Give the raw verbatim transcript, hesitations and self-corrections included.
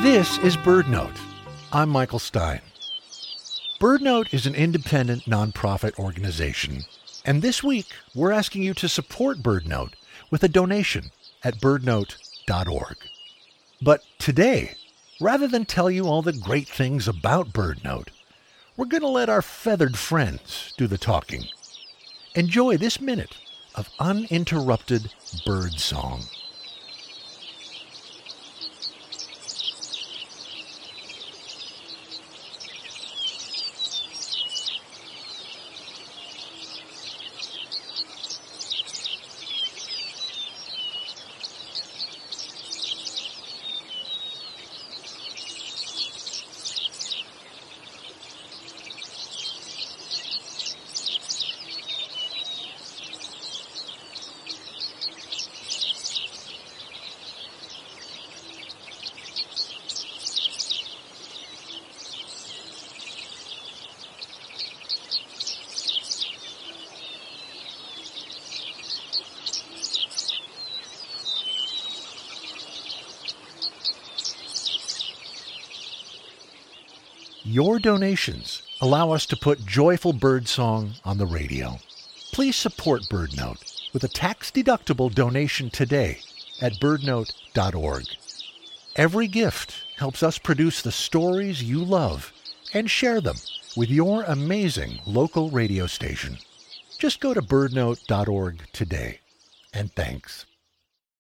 This is BirdNote. I'm Michael Stein. BirdNote is an independent nonprofit organization, and this week we're asking you to support BirdNote with a donation at birdnote dot org. But today, rather than tell you all the great things about BirdNote, we're going to let our feathered friends do the talking. Enjoy this minute of uninterrupted bird song. Your donations allow us to put joyful birdsong on the radio. Please support BirdNote with a tax-deductible donation today at birdnote dot org. Every gift helps us produce the stories you love and share them with your amazing local radio station. Just go to birdnote dot org today, and thanks.